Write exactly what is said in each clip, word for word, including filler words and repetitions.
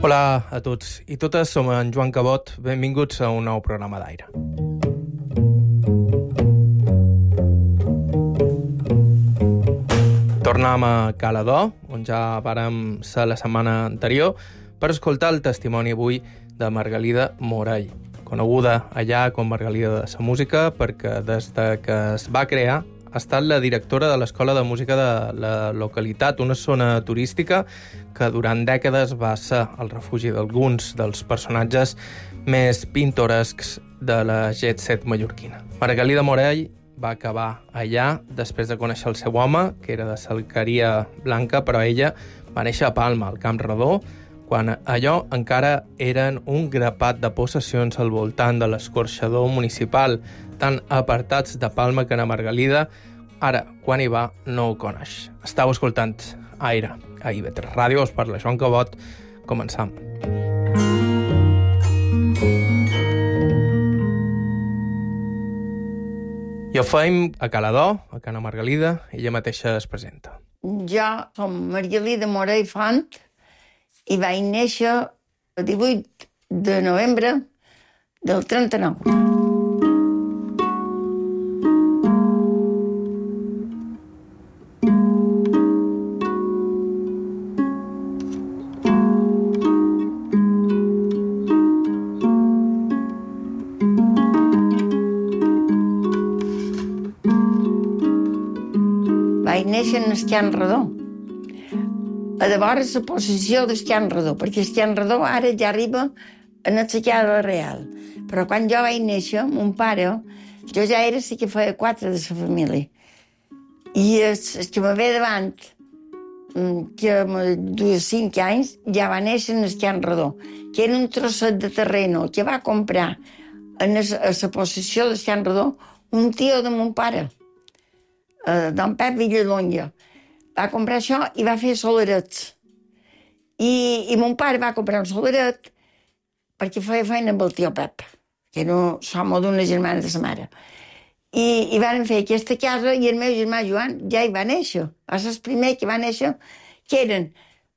Hola a tots i totes, som en Joan Cabot. Benvinguts a un nou programa d'Aire. Tornem a Caladó, on ja vàrem ser la setmana anterior, per escoltar el testimoni avui de Margalida Morell, coneguda allà com Margalida de la Música perquè des de que es va crear ha estat la directora de l'Escola de Música de la localitat, una zona turística que durant dècades va ser el refugi d'alguns dels personatges més pintorescs de la jet set mallorquina. Margalida Morell va acabar allà després de conèixer el seu home, que era de Salqueria Blanca, però ella va néixer a Palma, al Camp Redó, quan allò encara eren un grapat de possessions al voltant de l'escorxador municipal, tan apartats de Palma que na Margalida, ara, quan hi va, no ho coneix. Estau escoltant Aire, a I V tres Ràdio, us parla Joan Cabot. Començam. I ho feim a Caladó, a Cana Margalida, ella mateixa es presenta. Jo som Margalida Morell Font i vaig néixer el divuit de novembre del trenta-nou. Vaig néixer en Esquian Redó. A de vora la possessió d'Esquian Redó, perquè Esquian Redó ara ja arriba a la Secada Real. Però quan jo vaig néixer, mon pare, jo ja era sí que feia quatre de la família. I el, el que me ve davant, que me duia cinc anys, ja va néixer en Esquian Redó, que era un trosset de terreno que va comprar en es, a la possessió d'Esquian Redó un tio de mon pare, d'en Pep Villalonga. Va comprar això i va fer solarets. I, i mon pare va comprar un solaret perquè feia feina amb el tio Pep, que era l'home d'una germana de sa mare. I, i van fer aquesta casa i el meu germà Joan ja hi va néixer. Va ser el primer que va néixer, que eren...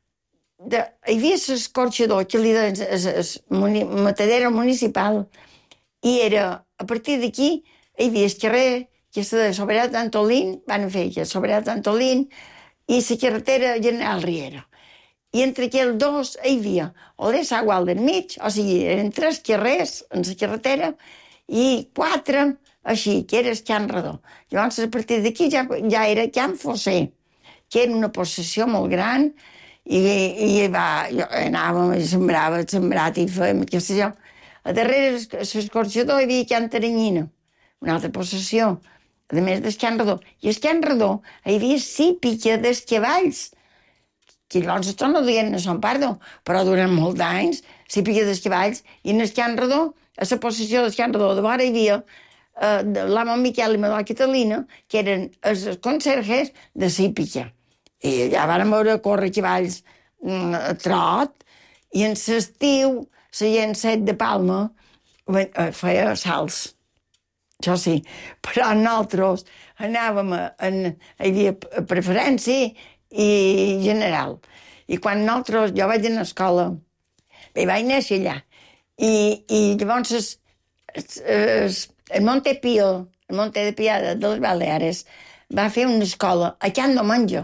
De, hi havia l'escorxador, que li deien el matadero municipal, i era, a partir d'aquí, hi havia el carrer, que és de Sobrera d'Antolín, van fer que Sobrera d'Antolín, i la carretera General Riera. I entre aquells dos hi havia Olesa Gual del mig, o sigui, eren tres carrers en la carretera, i quatre així, que era el Can Redó. Llavors, a partir d'aquí ja, ja era Can Fosser, que era una possessió molt gran, i, i va, jo anàvem i sembrava, sembrat i fèiem, què sé jo. A darrere l'escorxador hi havia Can Taranyina, una altra possessió, a més del Can Redó. I el Can Redó hi havia sípica dels cavalls, que llavors això no deien a Son Pardo, però durant molts anys, sípica dels cavalls, i en el Can Redó, a la possessió del Can Redó, de vora hi havia eh, l'amo Miquel i Madó Catalina, que eren els conserges de sípica. I allà van veure córrer cavalls mm, a trot, i en l'estiu, la gent set de Palma feia salts. Això sí, però nosaltres anàvem a, a, hi havia preferència i general. I quan nosaltres, jo vaig anar a escola, i vaig néixer allà, i, i llavors es, es, es, el Montepío, el Monte de Piada de les Baleares, va fer una escola a Can de Monja.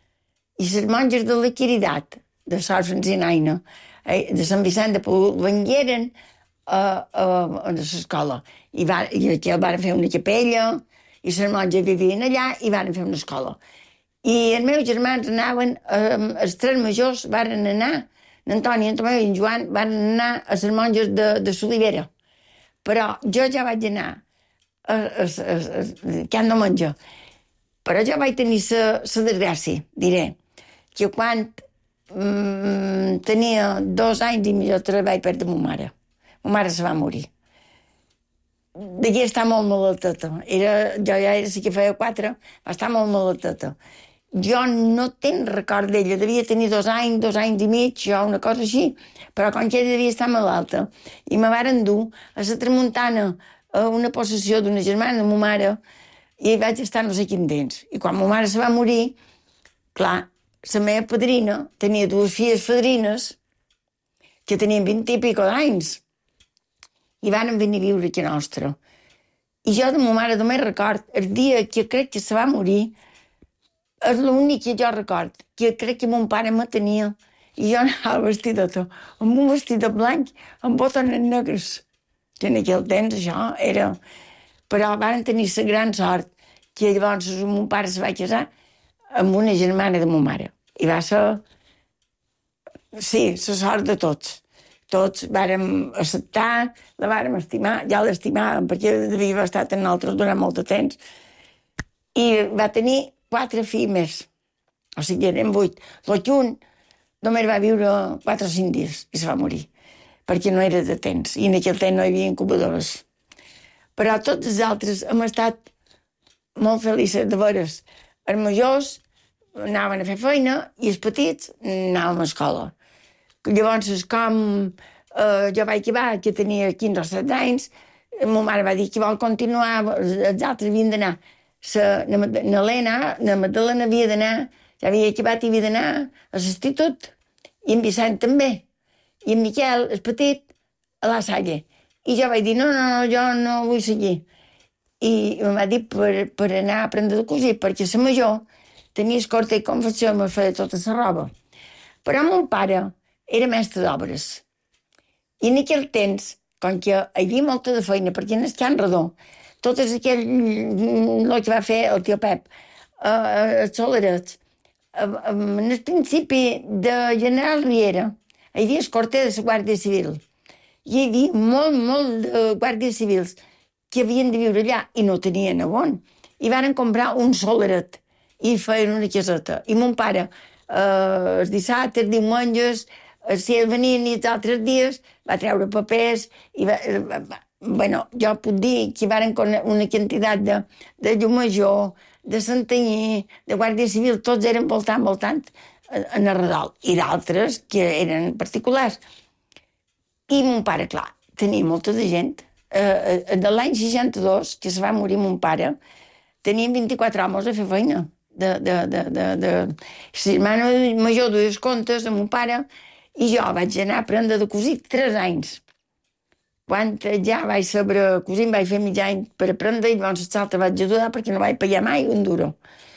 I les monges de la Caritat, de Sor Francinaina, de Sant Vicent de Paül, vengueren a, a, a l'escola. I, va, i aquí van fer una capella, i les monges vivien allà i van fer una escola. I els meus germans anaven, eh, els tres majors van anar, l'Antoni, en Tomeu i en Joan, van anar a les monges de, de Solivera. Però jo ja vaig anar a, a, a, a Can de Monja. Però jo vaig tenir la desgràcia, diré, que quan mm, tenia dos anys i millor vaig perdre ma mare. Ma mare se va morir. D'aquí està molt malalteta. Era, jo ja era, sí que feia quatre, va estar molt malalteta. Jo no tenc record d'ella, devia tenir dos anys, dos anys i mig, jo, una cosa així, però com que ella devia estar malalta, i me varen dur a la tramuntana a una possessió d'una germana de ma mare, i hi vaig estar no sé quin temps. I quan ma mare se va morir, clar, la meva padrina tenia dues filles fadrines, que tenien vint i pico d'anys, i van venir a viure aquí a nostra. I jo de ma mare només record el dia que crec que se va morir, és l'únic que jo record, que crec que mon pare me tenia, i jo anava vestida tot, amb un vestit blanc, amb botones negres. Que en aquell temps això era... Però van tenir la gran sort que llavors mon pare se va casar amb una germana de ma mare. I va ser... Sí, la sort de tots. Tots vàrem acceptar, la vàrem estimar, ja l'estimàvem, perquè devia haver estat amb nosaltres durant molt de temps. I va tenir quatre fills més. O sigui, eren vuit. L'Ochun només va viure quatre o cinc dies i se va morir, perquè no era de temps, i en aquell temps no hi havia incubadores. Però tots els altres hem estat molt feliços de veres. Els majors anaven a fer feina i els petits anàvem a escola. Llavors, com eh, jo vaig acabar, que tenia quinze o setze anys, ma mare va dir que vol continuar, els altres havien d'anar. L'Helena, la Magdalena havia d'anar, ja havia acabat i havia d'anar a l'institut, i en Vicent també. I en Miquel, el petit, a la Salle. I jo vaig dir, no, no, no, jo no vull seguir. I em va dir per, per anar a aprendre de cosir, perquè la major tenia escorta i confecció i me feia tota la roba. Però mon pare era mestre d'obres. I en aquell temps, com que hi havia molta de feina, perquè en el Can Redó, tot aquell, el que va fer el tio Pep, eh, els solerets, eh, en el principi de General Riera, hi havia escorta de la Guàrdia Civil. Hi havia molt, molt de guàrdies civils que havien de viure allà i no tenien a on. I van comprar un soleret i feien una caseta. I mon pare, eh, els dissabtes, diumenges, si venien i els altres dies, va treure papers i va, va, bueno, jo puc dir que hi van una quantitat de, de llum major, de Santanyí, de Guàrdia Civil, tots eren voltant, voltant en el redol, i d'altres que eren particulars. I mon pare, clar, tenia molta de gent. Eh, de l'any seixanta-dos, que se va morir mon pare, tenien vint-i-quatre homes a fer feina. De, de, de, de, de... La germana major dues comptes de mon pare, i jo vaig anar a aprendre de cosir tres anys. Quan ja vaig saber cosir, vaig fer mig any per aprendre i llavors l'altre vaig ajudar perquè no vaig pagar mai un duro.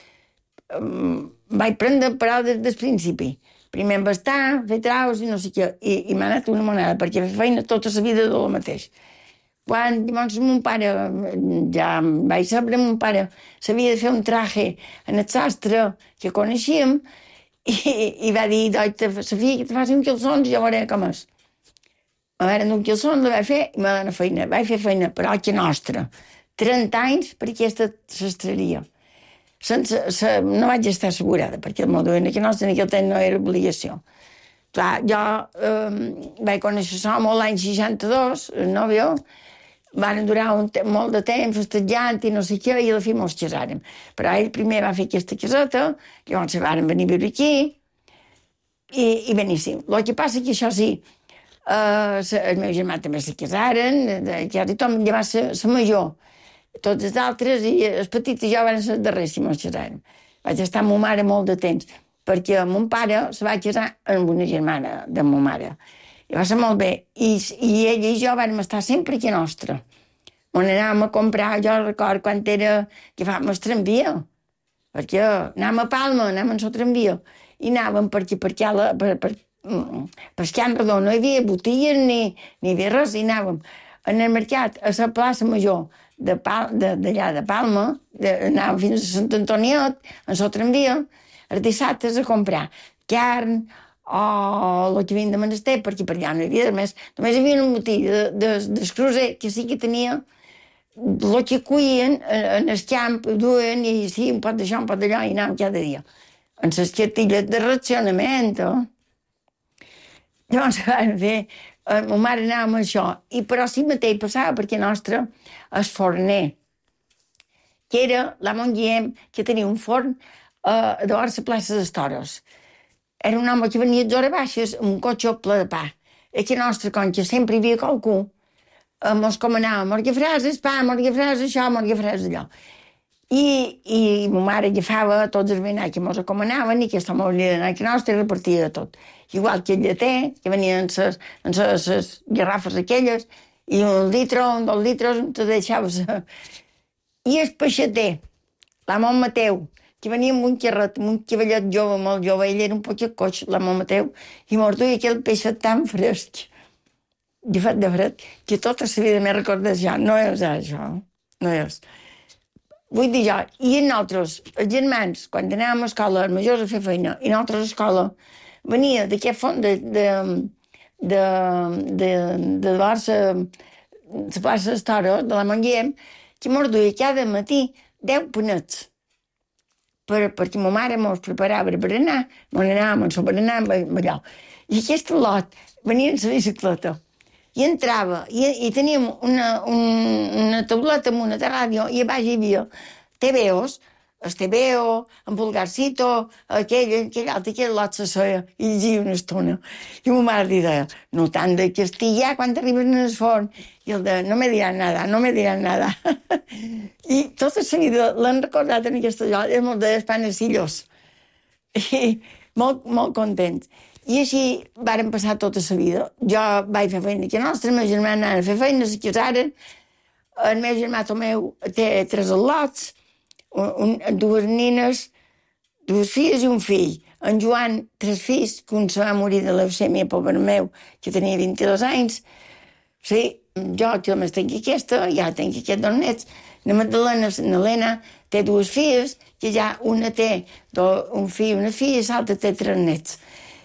Um, vaig aprendre però des del principi. Primer em bastar, fer traus i no sé què, i, i m'ha anat una moneda perquè fer feina tota la vida del mateix. Quan llavors mon pare, ja vaig saber, mon pare sabia de fer un traje en el sastre que coneixíem, I, i va dir, la filla que te faci un calçons i ja veuré com és. A veure, un calçons la vaig fer i me va donar feina. Vaig fer feina, però que nostra. trenta anys per aquesta sastreria. Sense, se, no vaig estar assegurada, perquè el meu duent que nostre en aquell temps no era obligació. Clar, jo eh, vaig conèixer l'home l'any seixanta-dos, el nòvio, van durar un molt de temps festejant i no sé què, i a la fi mos casàrem. Però ell primer va fer aquesta caseta, llavors se van venir a viure aquí, i, i beníssim. El que passa que això sí, eh, el meu germà també se casaren, ja tothom ja va ser la major, tots els altres, i els petits i jo van ser els darrers si mos casàrem. Vaig estar amb ma mare molt de temps, perquè mon pare se va casar amb una germana de ma mare. I va ser molt bé. I, i ella i jo vam estar sempre aquí a nostra. On anàvem a comprar, jo record quan era que fàvem el tramvia, perquè anàvem a Palma, anàvem en el tramvia, i anàvem perquè per, per, per, per, per Can Redó no hi havia botigues ni, ni hi havia res, i anàvem en el mercat, a la plaça Major d'allà de, de, de Palma, de, anàvem fins a Sant Antoniet, en el tramvia, els dissabtes a comprar carn, o el que havien de menester, perquè per allà no hi havia més. Només hi havia un botí d'escrucer que sí que tenia el que cuien en el camp, duen, i sí, un pot d'això, un pot d'allò, i anàvem cada dia. En les cartilles de racionament, eh? Llavors vam fer, eh, ma mare anava amb això, i però sí mateix passava perquè nostre el forner, que era l'amo Guillem, que tenia un forn eh, de a la plaça dels Toros. Era un home que venia a hores baixes amb un cotxe ple de pa. I que nostre, com que sempre hi havia qualcú, mos comanava morgafrases, pa, morgafrases, això, morgafrases, allò. I, i ma mare agafava tots els veïnats que mos acomanaven i aquesta m'hauria d'anar a nostra i repartia tot. Igual que el lleter, que venien ses, en ses, ses garrafes aquelles, i un litre, un dos litres, te deixaves. I el peixater, l'amo Mateu, que venia amb un xerret, amb un cavallet jove, molt jove, ell era un poquet coix, l'amo Mateu, i mos duia aquell peixet tan fresc, de fet de fred, que tota la vida m'he recordat ja. No és això, no és. Vull dir jo, i nosaltres, els germans, quan anàvem a escola, els majors a fer feina, i nosaltres a escola, venia d'aquest fons de, de, de, de, de la plaça d'Estora, de la Montguiem, que mos duia cada matí deu panets, per, perquè ma mare mos preparava per anar, mos anàvem a berenar amb allò. I aquest lot venia en la bicicleta, i entrava, i, i teníem una, un, una tauleta amb una de ràdio, i a baix hi havia T V Os, el T V O, en Pulgarcito, aquell, aquell altre, aquell lot se seia, i llegia una estona. I ma mare li deia, no tant de castigar quan arriben al forn. I el deia, no me diran nada, no me diran nada. I tota la vida l'han recordat en aquesta lloc, és molt de panecillos. I molt, molt contents. I així varen passar tota la vida. Jo vaig fer feina que nostra, el meu germà anava a fer feina, se casaren. El meu germà Tomeu té tres al·lots, un, dues nines, dues filles i un fill. En Joan, tres fills, que un se va morir de leucèmia, pobre meu, que tenia vint-i-dos anys. Sí, jo que només tinc aquesta, ja tinc aquests dos nets. La Magdalena, l'Helena, té dues filles, que ja una té un fill i una filla, i l'altra té tres nets.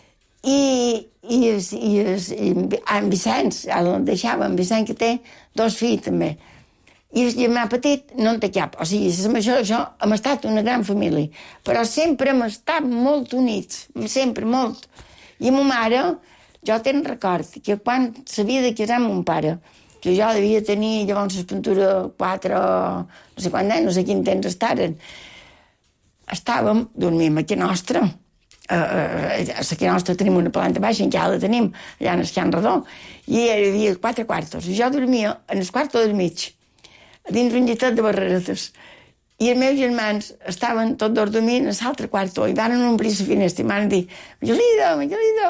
I, i, i, i en Vicenç, ara el deixava, en Vicenç, que té dos fills també. I el germà petit no en té cap. O sigui, això, això hem estat una gran família. Però sempre hem estat molt units, sempre, molt. I ma mare, jo te'n record, que quan s'havia de casar amb mon pare, que jo devia tenir llavors l'espentura quatre, no sé quant anys, no sé quin temps estaren, estàvem, dormim aquí nostra. Uh, uh, aquí nostra tenim una planta baixa, encara la tenim, allà en el Can Redó, i hi havia quatre quartos. I jo dormia en el quarto del mig, dins un lletret de barreretes. I els meus germans estaven tots dos dormint en l'altre quarto, i van obrir la finestra i van dir, Miguelito, Miguelito,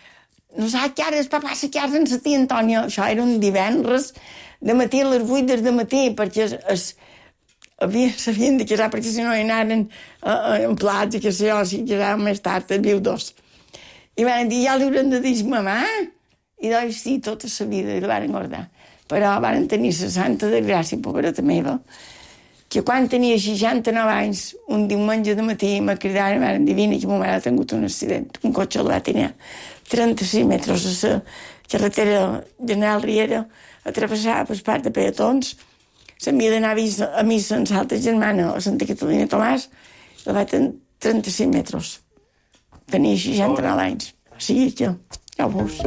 no saps que ara el papà se casa amb la tia Antònia. Això era un divendres de matí a les vuit del matí, perquè es, es s'havien de casar, perquè si no hi anaven uh, en plats i que sé jo, si casàvem més tard, els viudos. I van dir, ja li haurem de dir mamà? I doncs sí, tota la vida, i la van engordar. Però van tenir la santa desgràcia, pobreta meva, que quan tenia seixanta-nou anys, un diumenge de matí, me cridaren, van dir, vine, que ma mare ha tingut un accident, un cotxe el va tenir trenta-sis metres a la carretera General Riera, atravessava per part de peatons. S'havia d'anar a missa amb l'altra germana a Santa Catalina Tomàs, i la vaig tenir trenta-sis metres. Tenia seixanta-nou anys. Sí, jo, ja ho veus.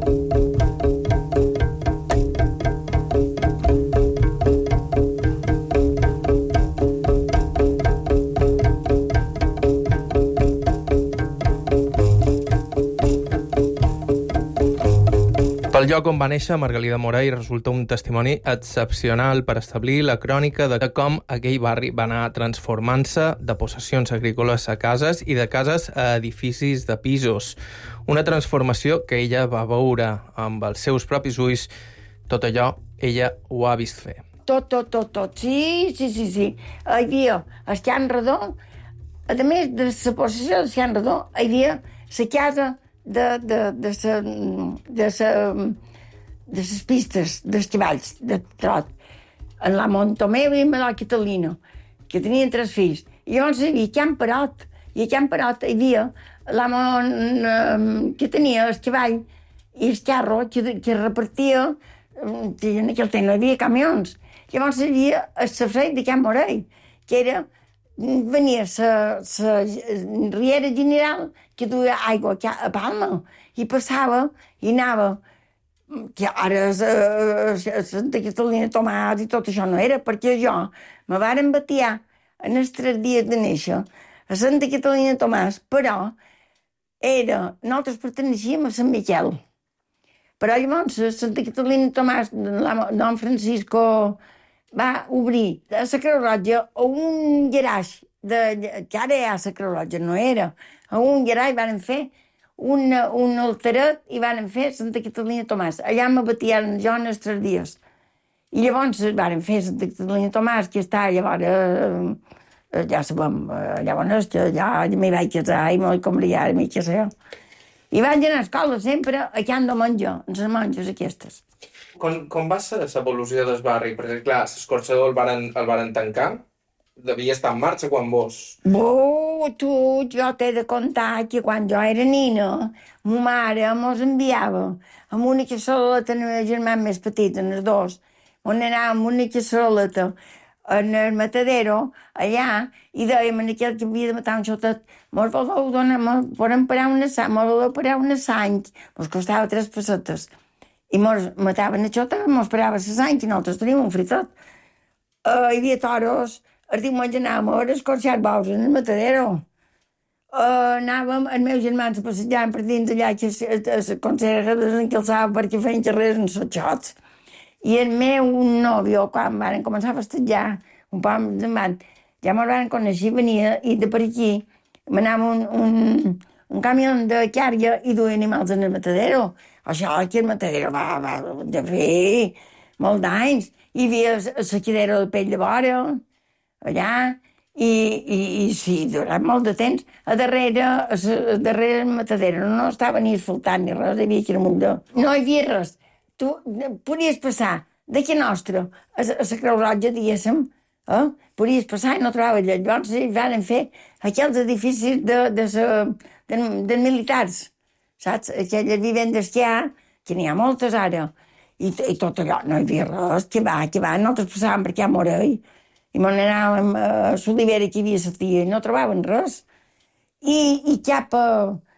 Pel lloc on va néixer, Margalida Moray resulta un testimoni excepcional per establir la crònica de com aquell barri va anar transformant-se de possessions agrícoles a cases i de cases a edificis de pisos. Una transformació que ella va veure amb els seus propis ulls. Tot allò, ella ho ha vist fer. Tot, tot, tot, tot. Sí, sí, sí, sí. Hi havia el Can Redó. A més de la possessió del Can Redó, hi havia la casa de, de, de, sa, de, sa, de ses pistes, dels cavalls, de trot, en la Montomeu i en la Catalina, que tenien tres fills. I llavors hi havia Can Perot, i a Can Perot hi havia l'amo que tenia el cavall i el carro que, que repartia, en aquell temps no hi havia camions. Llavors hi havia el safreit de Can Morell, que era venia la riera general que duia aigua a Palma i passava i anava, que ara a Santa Catalina Tomàs i tot això no era, perquè jo me varen batiar en els tres dies de néixer a Santa Catalina Tomàs, però era, nosaltres perteneixíem a Sant Miquel. Però llavors a Santa Catalina Tomàs, don Francisco va obrir a la Creu Roja a un garaix, de, que ara ja la Creu Roja no era, a un garaix van fer un, un alteret i van fer Santa Catalina Tomàs. Allà me batien jo en els tres dies. I llavors van fer Santa Catalina Tomàs, que està llavors, eh, ja sabem, eh, llavors que ja m'hi vaig casar i m'hi convidar, m'hi casar. I vaig anar a escola sempre a Can de Monjo, en les monges aquestes. Com, com va ser l'evolució del barri? Perquè, clar, l'escorxador el varen, el varen tancar. Devia estar en marxa quan vos... Oh, tu, jo t'he de contar que quan jo era nina, ma mare mos enviava amb una cassoleta amb el germà més petit, en els dos, on anàvem amb una cassoleta en el matadero, allà, i dèiem a aquell que havia de matar un xotet, mos voleu donar, mos podem parar una sang, mos voleu parar una sang, mos costava tres pessetes. I mos mataven a xotet, mos parava la sang, i nosaltres teníem un fritot. Uh, hi havia toros, el diumenge anàvem a escorxar bous en el matadero. Uh, anàvem, els meus germans passejaven per dins allà, que la conserra les encalçava perquè feien carrers en sotxots. I el meu nòvio, quan van començar a festejar, un poc més endavant, ja me'l van conèixer, venia, i de per aquí m'anava un, un, un camió de càrrega i duia animals en el matadero. Això aquí el matadero va, va de fer molt d'anys. Hi havia la cadira de pell de vora, allà, i, i, i sí, durant molt de temps, a darrere, a, a darrere el matadero no estava ni asfaltat ni res, hi havia aquí un munt de... No hi havia res. Tu podies passar d'aquí nostre a la Creu Roja, diguéssim, eh? Podies passar i no trobaves lloc. Llavors hi van fer aquells edificis de, de, de, de, de militars, saps? Aquelles vivendes que hi ha, que n'hi ha moltes ara, i, i tot allò, no hi havia res, que va, que va, nosaltres passàvem per aquí a Morell, i me n'anàvem a l'olivera que hi havia la tia, i no trobaven res. I, i cap a...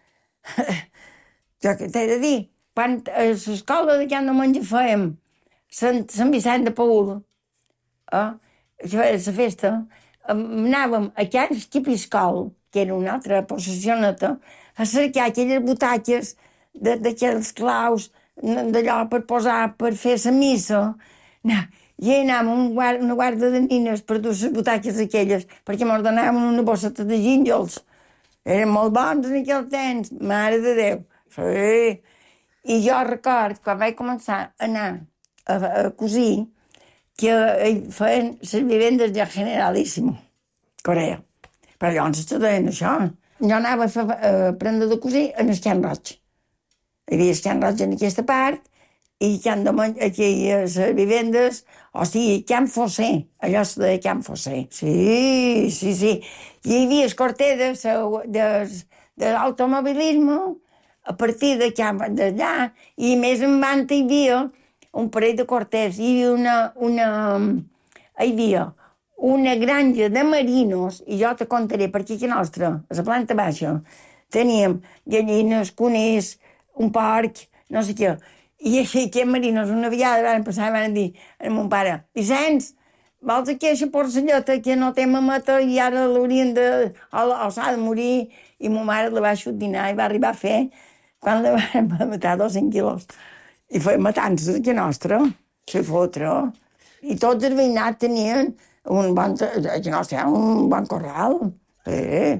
jo què t'he de dir? Quan a l'escola de Can de Monjo fèiem Sant, Sant Vicent de Paül, eh? La festa, anàvem a Can Esquipiscol, que era una altra possessioneta, a cercar aquelles butaques d'aquells claus, d'allò per posar, per fer la missa. No, i anàvem un guard, una guarda de nines per dur les butaques aquelles, perquè mos donaven una bosseta de gínjols. Eren molt bons en aquell temps, mare de Déu. Sí. I jo record, quan vaig començar a anar a, a cosir, que feien les vivendes del Generalíssimo, Corea. Però llavors se deien això. Jo anava a, fer, a aprendre de cosir en el Can Roig. Hi havia el Can Roig en aquesta part, i Can de Monjo, aquí les vivendes, o sigui, Can Fossé, allò se deia Can Fossé. Sí, sí, sí. I hi havia el corter de, de, de l'automobilisme, a partir d'allà, i més en banda hi havia un parell de corters, hi havia una, una, hi havia una granja de marinos, i jo te contaré, perquè aquí nostra, a la planta baixa, teníem gallines, conills, un porc, no sé què, i aquests marinos una vegada van passar i van dir a mon pare, Vicenç, vols aquesta porcelleta que no té mameta i ara l'haurien de... o, o s'ha de morir, i ma mare la va xotinar i va arribar a fer quan la van matar dos-cents quilos. I feien matances aquí nostra, se fotre. I tots els veïnats tenien un bon... aquí nostre, un bon corral. Eh.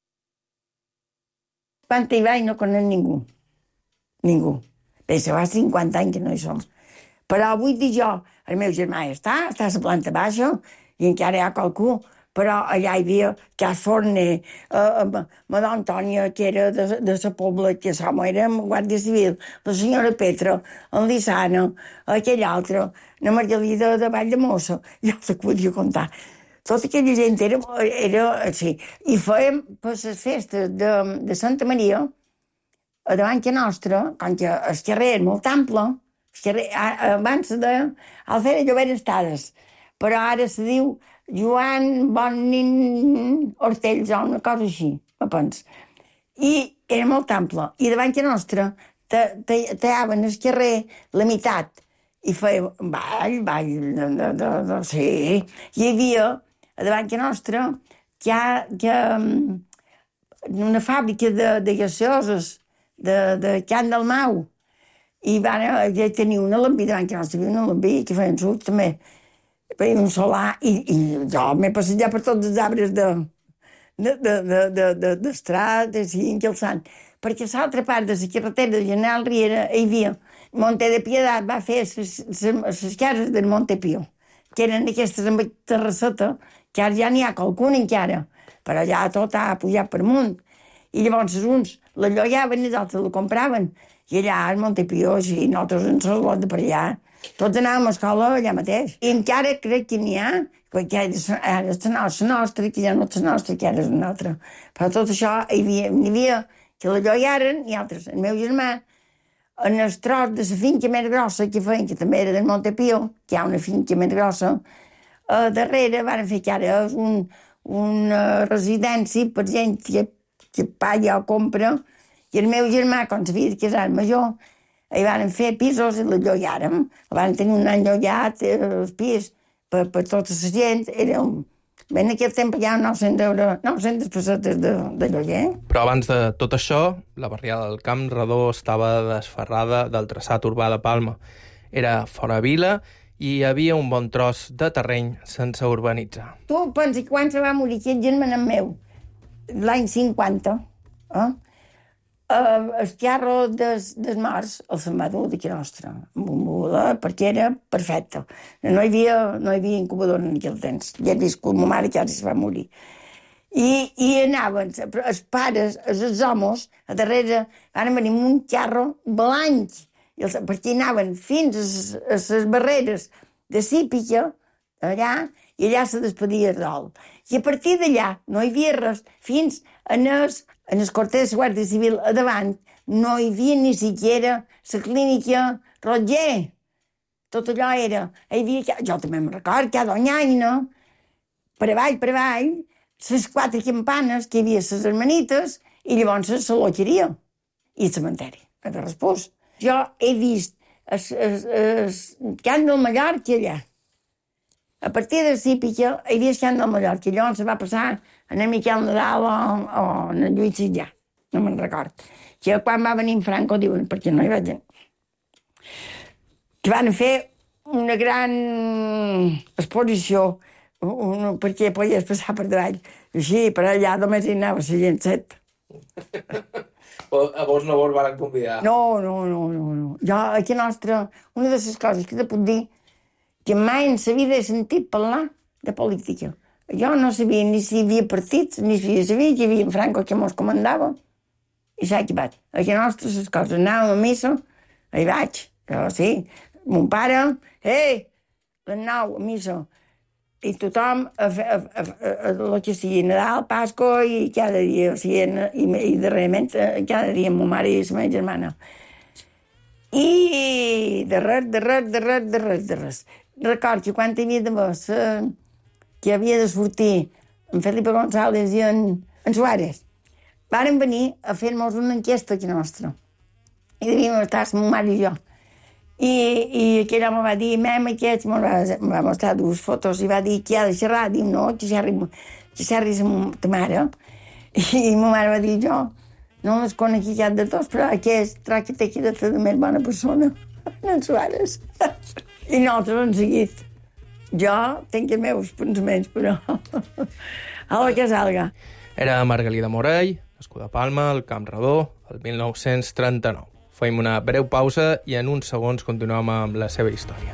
Quan hi vaig no conec ningú. Ningú. Bé, se va cinquanta anys que no hi som. Però vull dir jo, el meu germà està, està a la planta baixa, i encara hi ha qualcú, però allà hi havia Cas Forner, eh, Madonna Antònia, que era de, de la Pobla, que som, era Guàrdia Civil, la senyora Petra, en Lissana, aquell altre, la Margalida de Vall de Mossa, jo sé que podia contar. Tota aquella gent era, era sí. I fèiem per les festes de, de Santa Maria, a davant que nostra, com que el carrer era molt ample, el carrer, abans de Alfera Llobera Estades, però ara se diu Joan Bonin Hortells o una cosa així, me penso. I era molt ample. I davant que nostra tallaven el carrer la meitat i feia ball, ball, de, de, de, de, sí. Hi havia, a davant que nostra, que hi ha que, una fàbrica de, de gaseoses, de, de Can Dalmau. I van ja tenir una lambí, davant que nostra havia una lambí, que feien sucs també. per un solar, i, i jo m'he passejat per tots els arbres de, de, de, de, de, de, d'Estrat, de Cinc i el Sant, perquè a l'altra part de la carretera de General Riera hi havia Monte de Piedad, va fer les cases del Monte Pío, que eren aquestes amb terrasseta, que ara ja n'hi ha qualcuna encara, però ja tot ha pujat per munt. I llavors uns la llogaven i els altres la compraven. I allà al Montepío, i nosaltres en Salot de per allà, tots anàvem a escola allà mateix. I encara crec que n'hi ha, que ara és la nostra, que ja no és la nostra, que ara és una altra. Però tot això hi havia, hi havia que la llogaren i altres. El meu germà, en el tros de la finca més grossa que feien, que també era del Montepío, que hi ha una finca més grossa, a darrere van fer que ara és un, una residència per gent que, que paga o compra, i el meu germà, quan s'havia de casar major, hi van fer pisos i la llogàrem. Van tenir un any llogat, el pis, per, per tota la gent. Era un... En aquest temps hi ha nou-cents euros, nou-centes pessetes de, de lloguer. Però abans de tot això, la barriada del Camp Redó estava desferrada del traçat urbà de Palma. Era fora vila i hi havia un bon tros de terreny sense urbanitzar. Tu pensa que quan se va morir aquest germanat meu, l'any cinquanta, eh? Uh, el carro des, des morts el se'n va dur d'aquí nostra, amb un mula, perquè era perfecte. No hi havia, no hi havia incubador en aquell temps. Ja he vist que ma mare ja se va morir. I, i anaven, els pares, els homes, a darrere, van venir amb un carro blanc, i els, perquè anaven fins a les barreres de Cípica, allà, i allà se despedia el dol. I a partir d'allà no hi havia res, fins en els En el quarter de la Guàrdia Civil, a davant, no hi havia ni siquiera la clínica Roger. Tot allò era... Hi havia, jo també me'n record, cada any, no? Per avall, per avall, les quatre campanes, que hi havia les hermanites, i llavors la lotgeria i el cementeri, a de Respós. Jo he vist el Camp del Mallorca allà. A partir de Cípica hi havia el Camp del Mallorca, llavors se va passar en el Miquel Nadal o, o en el Lluís Sitjà, no me'n record. Que quan va venir en Franco, diuen, perquè no hi vaig anar, que van fer una gran exposició, un, perquè podies passar per davall. Així, per allà només hi anava la gent set. A vos no vos van convidar? No, no, no, no, no. Jo, aquí nostra, una de les coses que te puc dir, que mai en la vida he sentit parlar de política. Jo no sabia ni si hi havia partits, ni si sabia que hi havia en Franco que mos comandava. I s'ha acabat. Aquí nostre, les coses. Anàvem a missa, hi vaig. Jo sí. Mon pare, ei, les nou a missa. I tothom, a, a, a, a, a, a que sigui Nadal, Pasqua, i cada dia, o sigui, i, i darrerament, cada dia amb ma mare i la meva germana. I de res, de res, de res, de res, de res. Record que quan hi havia d'haver que havia de sortir en Felipe González i en, en Suárez, varen venir a fer-nos una enquesta aquí nostra. I devíem estar ma mare i jo. I, i aquell home va dir, mem, aquest, me va, va mostrar dues fotos i va dir que ha de xerrar. Diu, no, que xerri, que xerri ta mare. I ma mare va dir, jo no les conec cap de tots, però aquest tracte té que de fer de més bona persona. En Suárez. I nosaltres hem seguit. Jo tinc els meus pensaments, però... a la que salga. Era Margalida Morell, nascuda a Palma, al Camp Redó, el mil nou-cents trenta-nou. Fem una breu pausa i en uns segons continuem amb la seva història.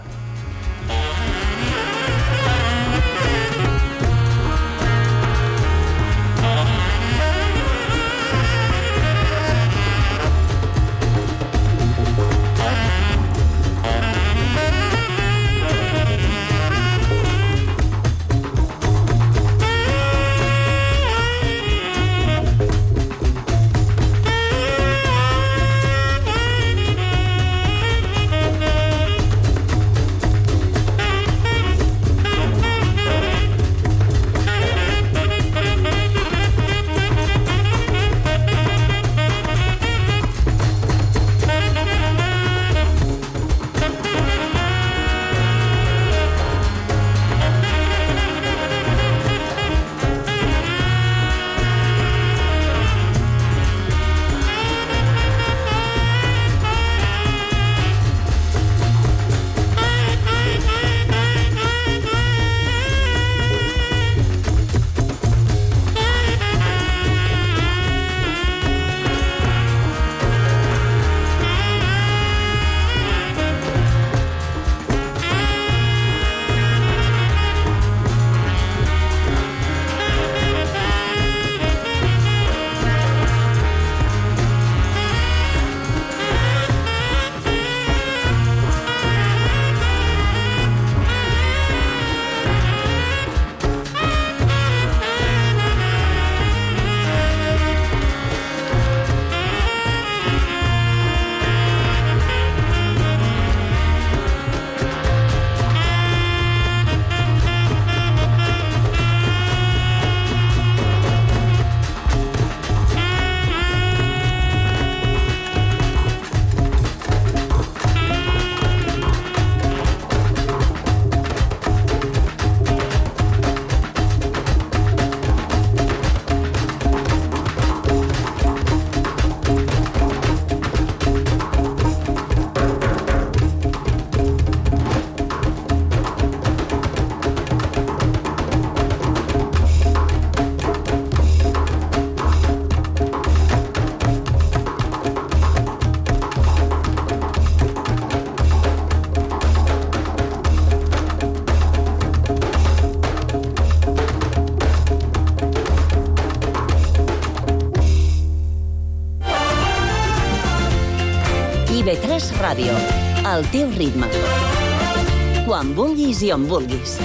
tres Ràdio, al teu ritme. Quan vulguis i on vulguis.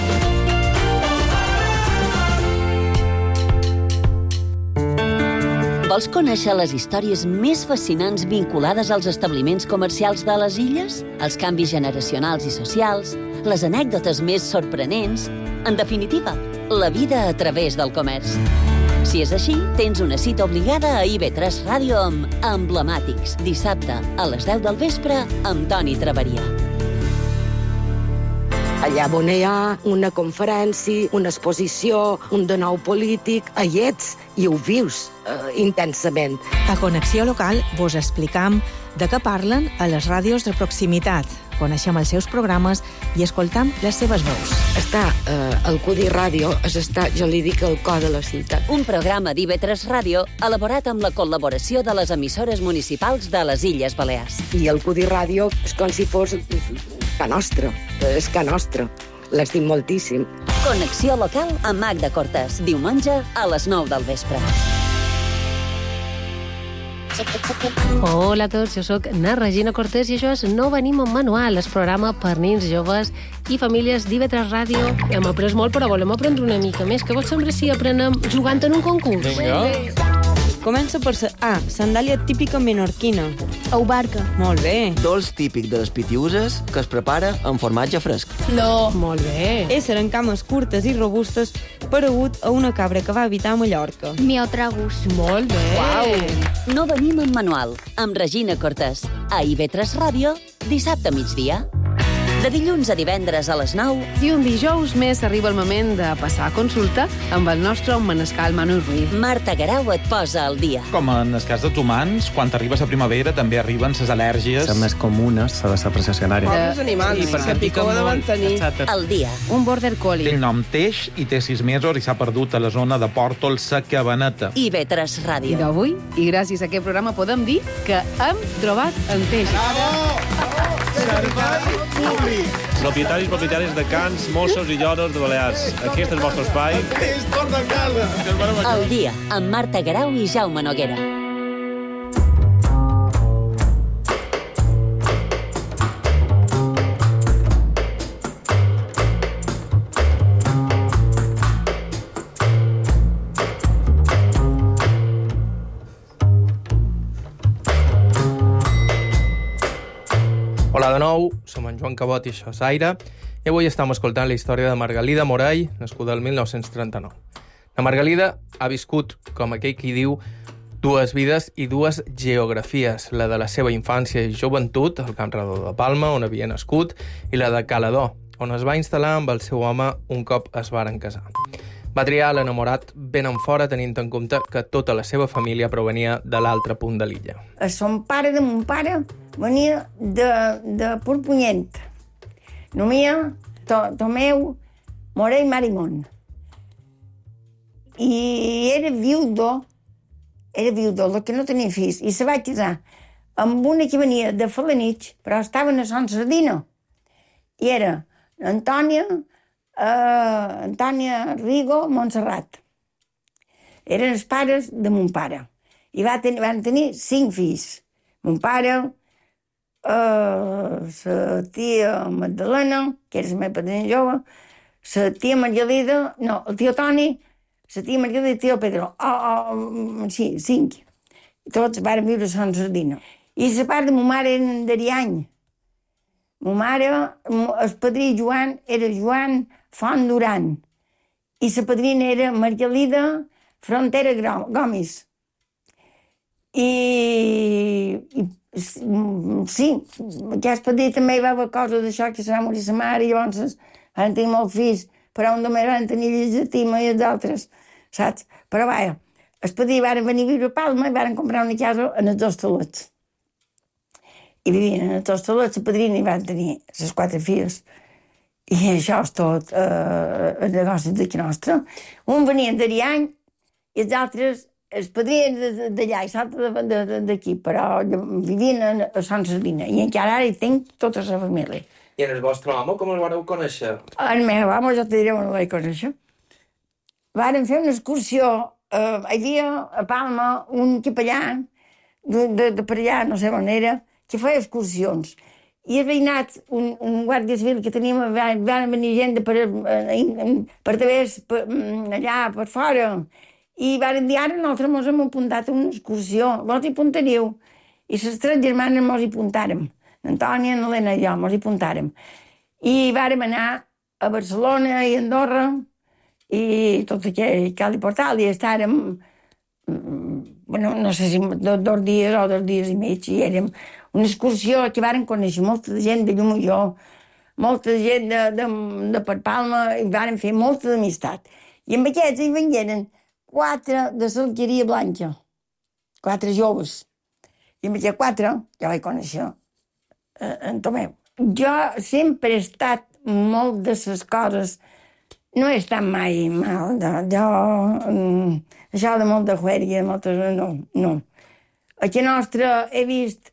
Vols conèixer les històries més fascinants vinculades als establiments comercials de les illes? Els canvis generacionals i socials? Les anècdotes més sorprenents? En definitiva, la vida a través del comerç. Si és així, tens una cita obligada a I V tres Ràdio amb Emblemàtics, dissabte a les deu del vespre amb Toni Traveria. Allà on hi ha una conferència, una exposició, un de nou polític, allà ets i ho vius eh, intensament. A Connexió Local vos explicam de què parlen a les ràdios de proximitat. Coneixem els seus programes i escoltam les seves veus. Està eh, al Q D Ràdio, és estar, jo li dic, el cor de la ciutat. Un programa d'I V tres Ràdio elaborat amb la col·laboració de les emissores municipals de les Illes Balears. I el Q D Ràdio és com si fos ca nostra, és ca nostra. L'estim moltíssim. Connexió Local amb Magda Cortés, diumenge a les nou del vespre. Hola a tots, jo sóc na Regina Cortés i això és No venim amb manual, el programa per nens, joves i famílies d'I V tres Ràdio. Hem après molt, però volem aprendre una mica més. Què vos sembla si aprenem jugant en un concurs? Vinga. Comença per sa... A. Sandàlia típica menorquina. Ou barca. Molt bé. Dolç típic de les Pitiuses que es prepara amb formatge fresc. No. Molt bé. Ésser en cames curtes i robustes paregut a una cabra que va habitar a Mallorca. Miotragus. Molt bé. Uau. No venim amb manual, amb Regina Cortés. A I V tres Ràdio, dissabte a migdia. De dilluns a divendres a les nou. I un dijous més arriba el moment de passar a consulta amb el nostre manescal Manu Ruiz. Marta Guerau et posa al dia. Com en el cas dels humans, quan arriba la primavera també arriben les al·lèrgies. Les més comunes, la de la processionària. Els animals, la picor de mantenir. Al dia. Un border collie. Té el nom Teix i té sis mesos i s'ha perdut a la zona de Pòrtol, sa Cabaneta. I V tres I Ràdio. d'avui, i gràcies a aquest programa, podem dir que hem trobat el peix. Bravo! Servei públic! Propietaris, propietaris de cans, mossos i lloros de Balears. Aquest és el vostre espai. És torna a casa! Al dia, amb Marta Guerau i Jaume Noguera. Hola de nou, som en Joan Cabot i això és Aire, i avui estem escoltant la història de Margalida Morell, nascuda el mil nou-cents trenta-nou. La Margalida ha viscut, com aquell qui diu, dues vides i dues geografies, la de la seva infància i joventut, al Camp Redó de Palma, on havia nascut, i la de Calador, on es va instal·lar amb el seu home un cop es varen casar. Va triar l'enamorat ben en fora, tenint en compte que tota la seva família provenia de l'altre punt de l'illa. El son pare de mon pare venia de, de Purpunyent. Nomia to, Tomeu Morell Marimón. I era viudo, era viudo, el que no tenia fills, i se va casar amb una que venia de Falanich, però estava a Son Sardina. I era Antònia, uh, Antònia Rigo Montserrat. Eren els pares de mon pare. I va ten, van tenir cinc fills. Mon pare, uh, la tia Magdalena, que era la meva padrina jove, la tia Margalida, no, el tio Toni, la tia Margalida i el tio Pedro. Oh, oh, sí, cinc. Tots van viure a Son Sardina. I la part de ma mare eren d'Ariany. Ma mare, el padrí Joan, era Joan Font Duran. I la padrina era Margalida Frontera Gomis. I, i sí, aquest padrí també hi va haver cosa d'això, que se va morir la mare, i llavors van tenir molts fills, però un només van tenir llegitima i els altres, saps? Però vaja, el padrí van venir a viure a Palma i van comprar una casa en els dos talets. I vivien en els dos talets, la padrina hi van tenir les quatre filles. I això és tot eh, el negoci d'aquí nostre. Un venien d'Ariany i els altres, els padrins d'allà i l'altre d'aquí, però vivien a Son Sardina. I encara ara hi tinc tota la família. I en el vostre home, com el vareu conèixer? El meu home, jo te diré on el vaig conèixer. Varen fer una excursió. Eh, hi havia a Palma un capellà de, de, de per allà, no sé on era, que feia excursions. I el veïnat, un, un guàrdia civil que teníem, van venir gent per, per través per, allà per fora, i van dir, ara nosaltres mos hem apuntat a una excursió, vos hi apuntaríeu. I les tres germanes mos hi apuntàrem. Antònia, Helena i jo mos hi apuntàrem. I vàrem anar a Barcelona i Andorra, i tot aquell cal i portal, i estàrem, bueno, no sé si dos dies o dos dies i mig, i érem una excursió que varen conèixer molta gent de Llumalló, molta gent de, de, de per Palma, i varen fer molta d'amistat. I amb aquests hi vengueren quatre de l'Alqueria Blanca, quatre joves. I amb aquests quatre ja vaig conèixer eh, en Tomeu. Jo sempre he estat molt de les coses, no he estat mai mal, de, jo, mm, això de molt de juèria, moltes, no, no. Aquí nostre he vist,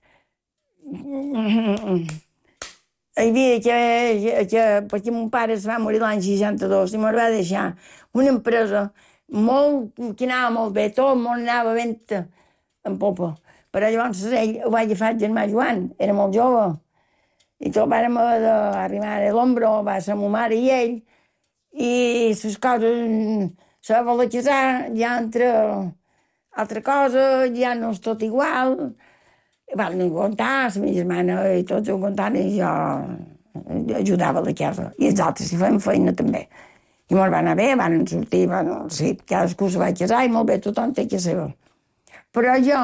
hi havia que, que, perquè mon pare es va morir l'any seixanta-dos i me'l va deixar una empresa molt, que anava molt bé, tot el món anava ben en popa. Però llavors ell ho va agafar el germà Joan, era molt jove, i tot vàrem arribar a l'ombro, va ser ma mare i ell, i les coses se va voler casar, ja entre altra cosa, ja no és tot igual. Van aguantar, la meva germana i tots ho aguantant, i jo ajudava a la casa. I els altres hi feien feina també. I molt va anar bé, van sortir, van, sí, cadascú se va casar i molt bé, tothom té que seva. Però jo,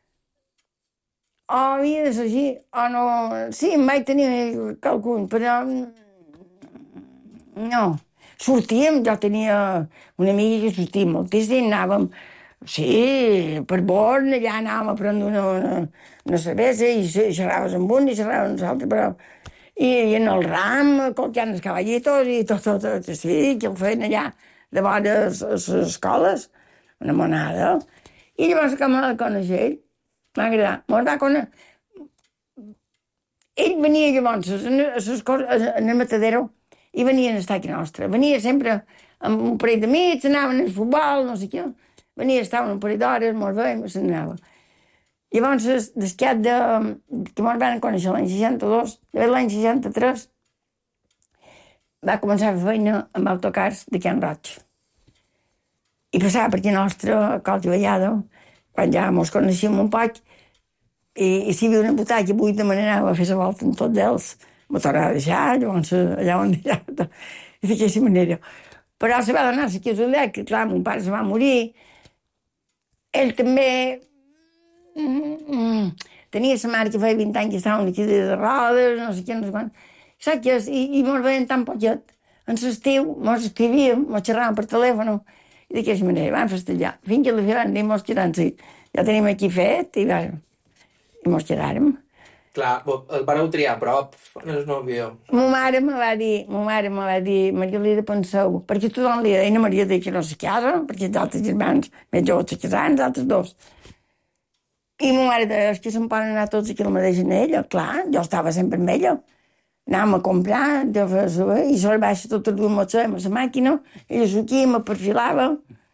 o havia de ser així, o no... Sí, em vaig tenir qualcun, però... No. Sortíem, jo tenia una amiga que sortia moltíssim, anàvem... Sí, per Born, allà anàvem a prendre una, una, una cervesa i xerraves amb un i xerraves amb l'altre, però... I, I en el ram, colcant els cavallitos i tot, tot, tot, sí, que ho feien allà de bones a les escoles, una monada. I llavors que me la coneixer ell, m'ha agradat, me'l va conèixer. Ell venia llavors a les coses, en el Matadero, i venia a estar aquí nostre. Venia sempre amb un parell d'amics, anaven al futbol, no sé què. Venia a estar un parell d'hores, molt bé, i se'n anava. Llavors, descat de... que me'l van conèixer l'any seixanta-dos, l'any seixanta-tres, va començar a fer feina amb autocars de Can Roig. I passava per aquí nostre, a Cols i Vallada, quan ja mos coneixíem un poc, i, i si hi havia una butaca buida, me n'anava a fer la volta amb tots ells. Me tornava a deixar, llavors allà on deixava, i d'aquesta manera. Però se va donar la casualitat que, clar, mon pare se va morir. Ell també mm, tenia la mare que feia vint anys que estava una quilla de rodes, no sé què, no sé quant. Saps què és? I, i mos veiem tan poquet. En l'estiu mos escrivíem, mos xerràvem per telèfon, i d'aquesta manera vam festejar. Fins que a la fi van dir mos xerrant, sí. Ja tenim aquí fet, i, va, i mos xerràrem. Clar, el vareu triar a prop, on és nòvio? Ma mare me va dir, ma mare me va dir, Maria, penseu, perquè tothom li deia Maria de que no se casa, perquè els altres germans més joves se casaran, els altres dos. I ma mare deia, és que se'n poden anar tots aquí al mateix en ella, clar, jo estava sempre amb ella. Anàvem a comprar, i sol baixa tot el dia amb la màquina, ella s'ho me perfilava,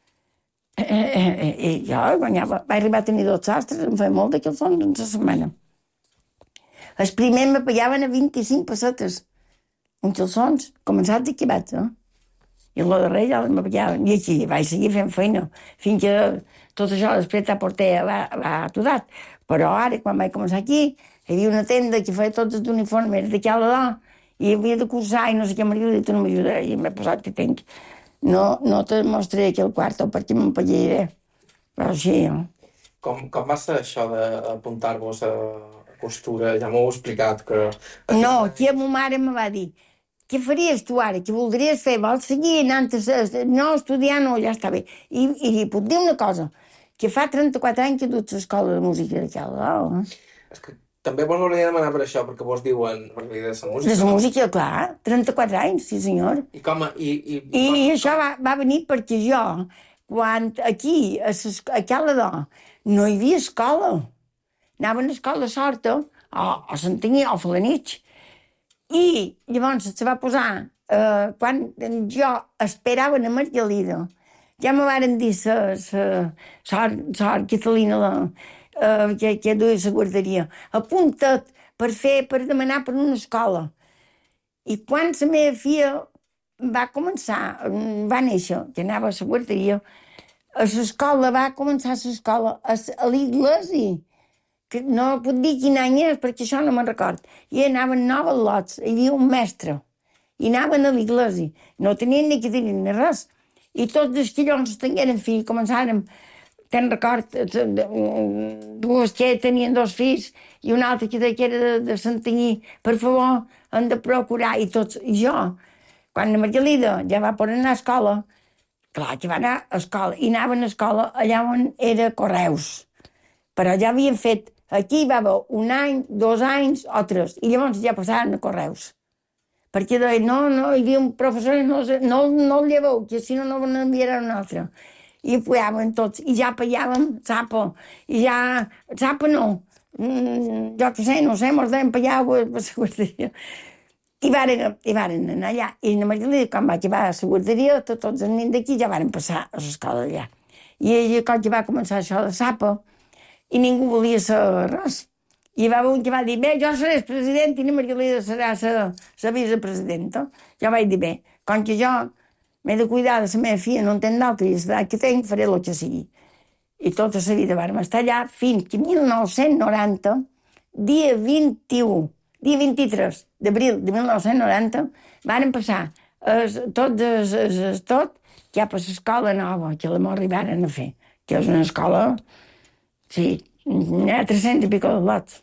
i jo guanyava, vaig arribar a tenir dos sastres, em feia molt de calçons en la setmana. Els primers me pagaven a vint-i-cinc pessetes, uns calçons, començats i acabats, eh? I el darrer ja me pagaven. I així vaig seguir fent feina, fins que tot això després t'aportava va, va aturat. Però ara, quan vaig començar aquí, hi havia una tenda que feia tots els uniformes de cada dò, i havia de cursar i no sé què, m'havia dit, no m'ajudarà, i m'he posat que tinc. No, no te mostraré aquí el quarto perquè me'n pagaré. Però sí, eh? Com, com va ser això d'apuntar-vos a costura? Ja m'ho heu explicat que... No, que ma mare me va dir, què faries tu ara? Què voldries fer? Vols seguir anant a... No, estudiar no, ja està bé. I, i puc dir una cosa, que fa trenta-quatre anys que he dut l'escola de música de Caldau. Eh? És que també vos volia demanar per això, perquè vos diuen de la música. De la música, clar, trenta-quatre anys, sí senyor. I com... I, i, I, i això va, va venir perquè jo, quan aquí, a, ses, a Caldau, no hi havia escola. Anaven a escola sorta, o, o Santanyí, o Falanich. I llavors se va posar, eh, quan jo esperava a Margalida, ja me varen dir la sort Catalina, eh, que, que duia la guarderia. Apunta't per fer, per demanar per una escola. I quan la meva filla va començar, va néixer, que anava a la guarderia, a l'escola, va començar a l'escola, a, a l'Iglesi, que no puc dir quin any és, perquè això no me'n record. I anaven nove lots, hi havia un mestre, i anaven a l'Iglesi. No tenien ni que dir ni res. I tots els quillons tenien fills, començàrem, te'n record, dues que tenien dos fills i un altre que era de, de Santanyí. Per favor, han de procurar. I tots, i jo, quan la Margalida ja va poder anar a escola, clar que va anar a escola, i anaven a escola allà on era Correus. Però ja havien fet, aquí va haver un any, dos anys o tres, i llavors ja passaven a Correus. Perquè deia, no, no, hi havia un professor i no, no, no el lleveu, que si no, no n'enviaran un altre. I pujaven tots, i ja pallàvem sapa, i ja, sapa no, mm, jo que sé, no sé, mos deien pallar a la guarderia. I varen, i varen anar allà, i la Margalida, quan va acabar a la guarderia, tots els nens d'aquí ja varen passar a l'escola allà. I ella, quan ja va començar això de sapa, i ningú volia ser res. I va haver un que va dir, bé, jo seré el president i la Margalida serà la vicepresidenta. Jo vaig dir, bé, com que jo m'he de cuidar de la meva filla, no entenc d'altre, i l'edat que tinc, faré el que sigui. I tota la vida vam estar allà fins que mil nou-cents noranta, dia vint-i-u, dia vint-i-tres d'abril de mil nou-cents noranta, varen passar es, tots es, es, es, tot cap a l'escola nova, que la m'arribaren a fer, que és una escola, sí, n'hi ha tres-cents i pico de lots.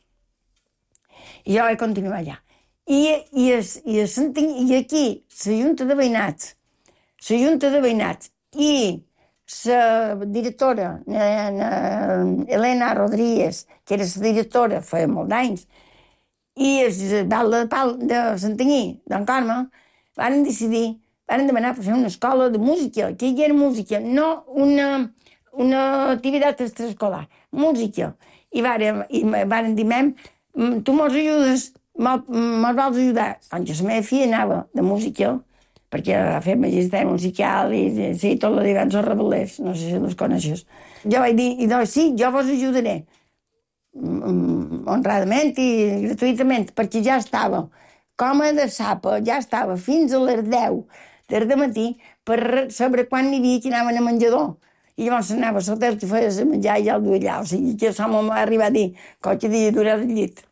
I jo vaig continuar allà. I, i, es, i, es, i aquí, la Junta de Veïnats, la Junta de Veïnats i la directora, na, na, Elena Rodríguez, que era la directora, feia molt d'anys, i el Val de Pal de Santanyí, d'en Carme, van decidir, van demanar per fer una escola de música, que hi era música, no una, una activitat extraescolar, música. I varen, i varen dir, mem, tu mos ajudes, mos vols ajudar. Com que la meva filla anava de música, perquè ha fet magisteri musical i sí, tot el divans als Rebelers, no sé si els coneixes. Jo vaig dir, i doncs sí, jo vos ajudaré, honradament i gratuïtament, perquè ja estava com a de sapa, ja estava fins a les deu del matí per saber quan n'hi havia que anaven a menjador. I llavors anava a l'hotel que feies a menjar i ja el duia allà. O sigui, que això m'ho va arribar a dir, qualque dia durar del llit.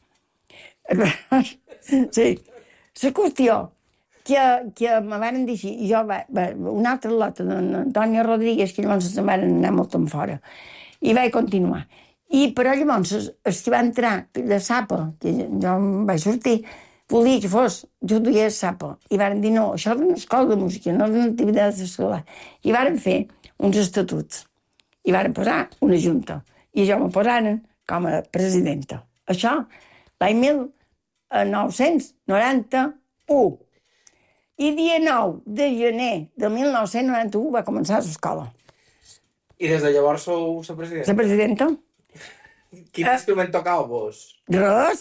Sí. La qüestió que, que me van dir així, i jo, va, va, una altra lota d'Antònia Rodríguez, que llavors se'n van anar molt en fora, i vaig continuar. I però llavors, els que va entrar de sapa, que jo em vaig sortir, volia que fos, jo duia sapa, i van dir, no, això és una escola de música, no és una activitat escolar. I van fer uns estatuts, i van posar una junta, i jo me posaren com a presidenta. Això, l'any mil nou-cents noranta-u. I dia nou de gener de mil nou-cents noranta-u va començar l'escola. I des de llavors sou la presidenta? La presidenta. Quin uh, instrument tocau vos? Res.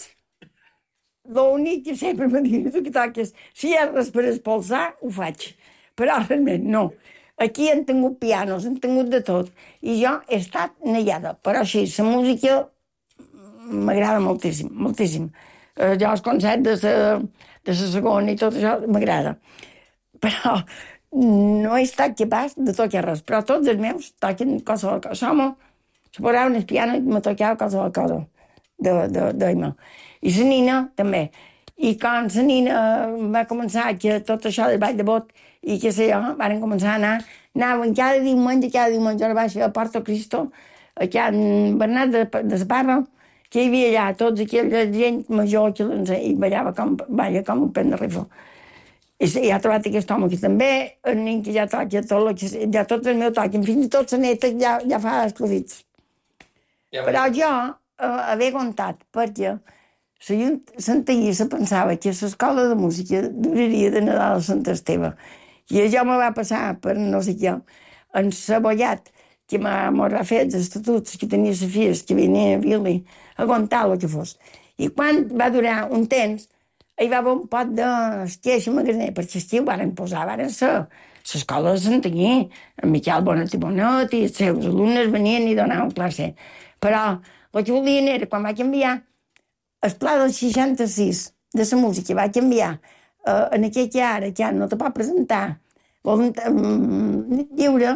L'únic que sempre me dius que toques, si hi ha res per espolsar, ho faig. Però realment no. Aquí han tingut pianos, han tingut de tot. I jo he estat nallada. Però sí, la música m'agrada moltíssim, moltíssim. Uh, jo els concerts de la, de la segona i tot això m'agrada. Però no he estat capaç de tocar res. Però tots els meus toquen qualsevol cosa. Som-ho, se posaven el piano i me tocava qualsevol cosa d'ell. I la nina també. I quan la nina va començar que tot això del ball de bot i que sé jo, van començar a anar, anaven cada diumenge, cada diumenge a la baixa a Porto Cristo, aquí a Bernat de, de Parra, que hi havia allà tots aquella gent major que i ballava com, balla com un pen de rifle. I ja ha trobat aquest home que també, el nen que ja toca tot el que ja tots els meus toquen, fins i tot la neta ja, ja fa escludits. Ja però jo eh, havia comptat, perquè Santanyí se pensava que l'escola de música duraria de Nadal a Sant Esteve. I això me va passar per no sé què, en Cebollat, que m'ho va fer els estatuts que tenia la filla, que venia a Billy, a contar el que fos. I quan va durar un temps, hi va haver un pot d'esqueix a Maganer, perquè estiu van posar, van ser l'escola de Santanyí, en Miquel Bonet i Bonet, i els seus alumnes venien i donaven classe. Però El que volien era, quan va canviar el pla del seixanta-sis de la música, va canviar eh, en aquell que ara, que ara no te pot presentar, volen um, lliure,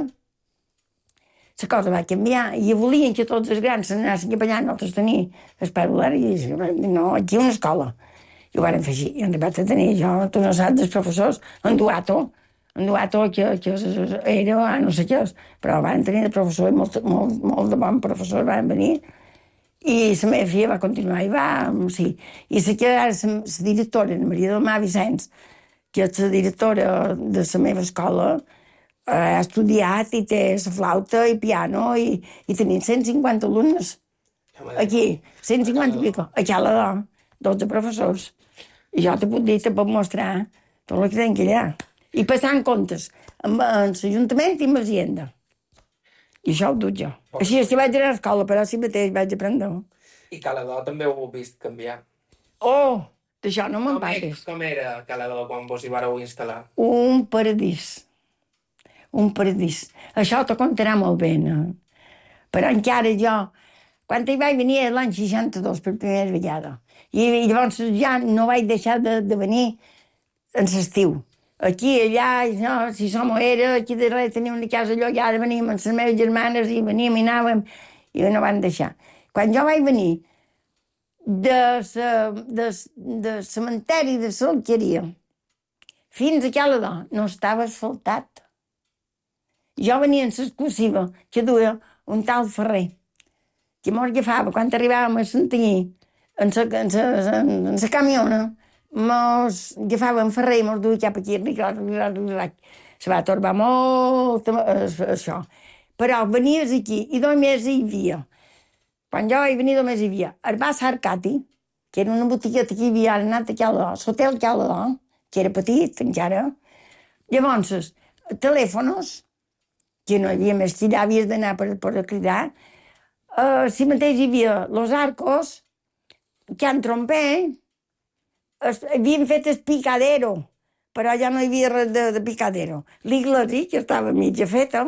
la cosa va canviar i volien que tots els grans s'anessin cap allà, nosaltres tenim l'esperolar i no, aquí una escola. I ho van fer així, i han arribat a tenir jo, tu no saps, els professors, en Duato, en Duato, que, que era, ah, no sé què, però van tenir de professors, molt, molt, molt de bons professors van venir, i la meva filla va continuar, i va, sí. I la que era la directora, la Maria del Mar Vicenç, que és la directora de la meva escola, ha estudiat i té la flauta i piano, i, i tenim cent cinquanta alumnes. Aquí, cent cinquanta i pico, a Cala dotze professors. I jo te puc dir, te puc mostrar tot el que tenc allà. I passant comptes amb, amb l'Ajuntament i amb l'Hacienda. I això ho duc jo. Així és que vaig anar a l'escola, però si mateix vaig aprendre. I Caladó també ho heu vist canviar. Oh, d'això no me'n parles. Com era Caladó quan vos hi vareu instal·lar? Un paradís. Un paradís. Això t'ho contarà molt bé, no? Però encara jo, quan hi vaig venir l'any seixanta-dos per primera vegada, i, i llavors ja no vaig deixar de, de venir en l'estiu. Aquí, allà, no, si som era, aquí darrere teníem una casa allò, i ara veníem amb les meves germanes i veníem i anàvem, i no van deixar. Quan jo vaig venir de sa, de, de cementeri de l'Alqueria fins a Caladó, no estava asfaltat. Jo venia en l'exclusiva que duia un tal Ferrer, que mos agafava, quan arribàvem a Santanyí, en la camiona, mos agafava en Ferrer i mos duia cap aquí, ric, ric, ric. Se va torbar molt això. Però venies aquí i només hi havia. Quan jo vaig venir només hi havia el Bas Arcati, que era una botigueta que hi havia ara anat a Caladó, l'Hotel Caladó, que era petit encara. Llavors, telèfonos, que no hi havia més que allà havies d'anar per, per cridar. Uh, si mateix hi havia Los Arcos, Can Trompé, es, havien fet el Picadero, però ja no hi havia res de, de Picadero. L'Iglesi, que estava mitja feta,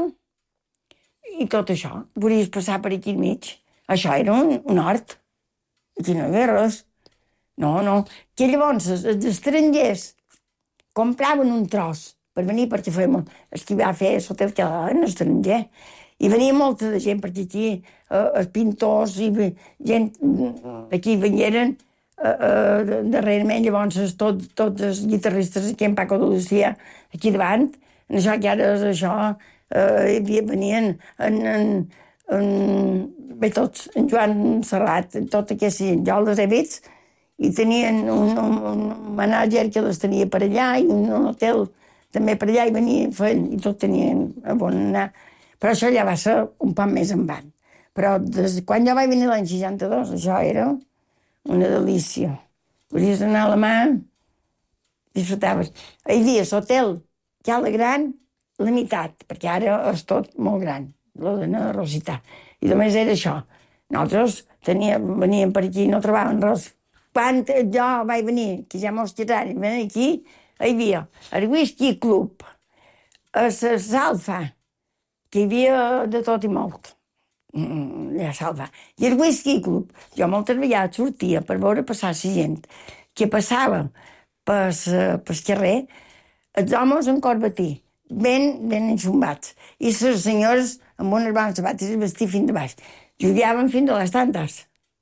i tot això. Volies passar per aquí mig. Això era un, un hort. Aquí no hi havia res. No, no. Que llavors els estrangers compraven un tros per venir, perquè fèiem el que va fer l'hotel que era en estranger. I venia molta de gent, perquè aquí eh, els pintors i gent aquí venieren eh, eh, darrerament, llavors tots, tots els guitarristes aquí en Paco de Lucía, aquí davant, en això que ara és això, eh, venien en, en, en, bé tots, en Joan Serrat, tot aquest, jo els he vist, i tenien un, un, un manager que les tenia per allà, i un, un hotel també per allà, i venien fent, i tot tenien a bon anar. Però això ja va ser un poc més en van. Però des, quan jo vaig venir l'any seixanta-dos, això era una delícia. Volies anar a la mà, disfrutaves. Hi havia l'hotel Cala Gran, la meitat, perquè ara és tot molt gran, la de la Rosità. I només era això. Nosaltres teníem, veníem per aquí i no trobàvem res. Quan jo vaig venir, que ja mos quedaren, venir aquí, hi havia el Whisky Club, a la Salfa, que hi havia de tot i molt. Ja salva. I el Whisky Club, jo moltes vegades sortia per veure passar la gent que passava pel, pel carrer, els homes en corbatí, ben, ben enxumbats, i les senyores amb unes bones sabates i vestir fins de baix. Jugaven fins a les tantes.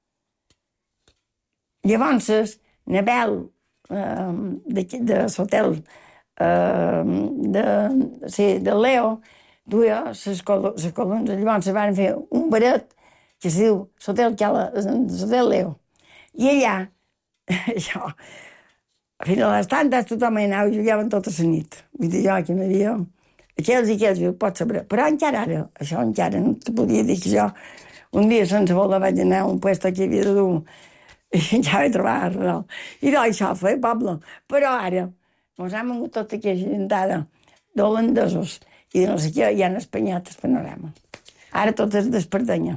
Llavors, Nabel, eh, de, de l'hotel eh, de, sí, de Leo, duia les columnes, llavors se van fer un baret que es diu l'hotel l'hotel Leo. I allà, això, fins a les tantes tothom hi anava i jugaven tota la nit. Vull dir jo, que no hi havia... Aquells i aquells, ho pots saber. Però encara ara, això encara no te podia dir que jo un dia sense voler vaig anar a un puesto que hi havia de dur i ja vaig trobar a dalt. I d'això feia poble. Però ara, mos hem vengut tota aquesta gentada d'holandesos i no sé què, ja han espanyat el panorama. Ara tot és d'Espardenya.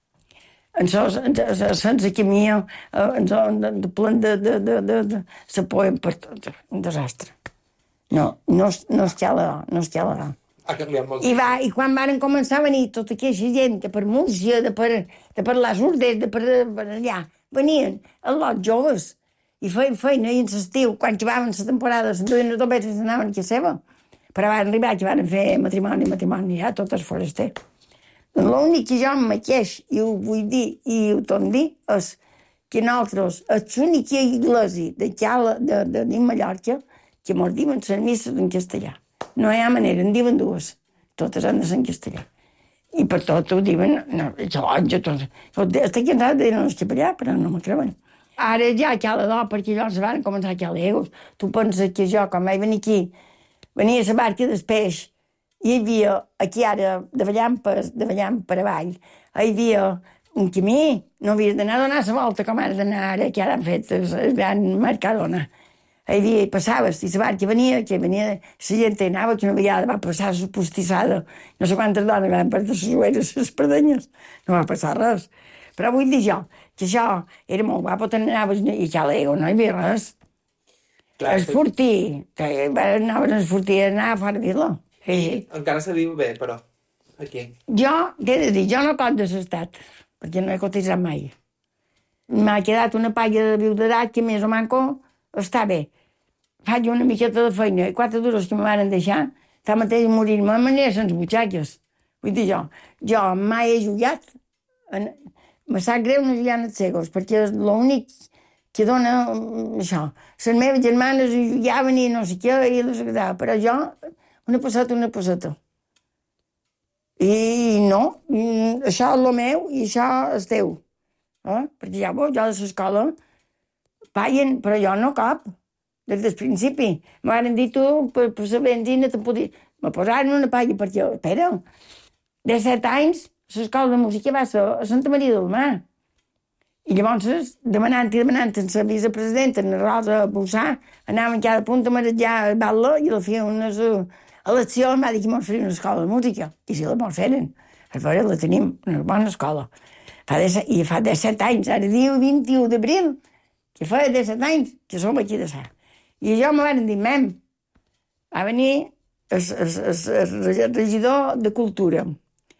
Sense camí, de plen de, de, de, de, de s'apoyen per tot. Un desastre. No, no, no es Caladó, no es Caladó. Ha canviat molt. I, va, I quan van començar a venir tota aquesta gent, de per Múrcia, de per, de per les Urdes, de per, per allà, venien els lots joves i feien feina i en l'estiu, quan acabaven la temporada, s'enduien les dobetes i anaven a casa seva. Però van arribar que van fer matrimoni, matrimoni, ja tot és foraster. L'únic que jo em queix, i ho vull dir, i ho torno a dir, és que nosaltres, és l'única iglesia de, de, de, de Mallorca que ens diuen les misses en castellà. No hi ha manera, en diuen dues. Totes han de ser en castellà. I per tot ho diuen... No, jo, jo, tot, estic cansat de dir en capellà, però no me creuen. Ara ja que a la do, perquè llavors van començar a calar egos. Tu penses que jo, quan vaig venir aquí, venia a la barca del peix, i hi havia, aquí ara, de ballant per, de ballant per avall, hi havia un camí, no havies d'anar a donar la volta com ara d'anar ara, que ara han fet el gran Mercadona. Hi havia, passaves, i la barca venia, que venia, la gent anava, que una vegada va passar la postissada, no sé quantes dones van perdre les ueres, les perdenyes, no va passar res. Però vull dir jo, que això era molt guapo, te n'anaves, i ja l'ego, no hi havia res. Clar, el Fortí, anaves al Fortí, anava a fora vila. Sí, encara se diu bé, però, aquí. Jo, què he de dir, jo no cot de l'estat, perquè no he cotitzat mai. M'ha quedat una paga de viudetat que més o manco està bé. Faig una miqueta de feina i quatre duros que me van deixar, tanmateix morir-me de manera sense butxaques. Vull dir jo, jo mai he jugat, en... me sap greu no jugar en els cegos, perquè és l'únic que dona això. Les meves germanes hi jugaven i no sé què, i les agradava, però jo, una passeta, una passeta. I no, això és el meu i això és teu. Eh? Perquè ja vos, jo de l'escola paguen, però jo no cap. Des del principi. Me van dir tu, per, per la benzina, te podia... Me posaren una palla, perquè, espera, de set anys, l'escola de música va ser a Santa Maria del Mar. I llavors, demanant i demanant en la vicepresidenta, en Rosa Bussà, anàvem cada punt a marejar a Batla i la feien unes eleccions, em va dir que mos feien una escola de música. I si la mos feren, a veure, la tenim, una bona escola. Fa de, I fa disset anys, ara diu vint-i-u d'abril, que fa disset anys que som aquí de Sà. I jo me van dir, mem, va venir el regidor de Cultura,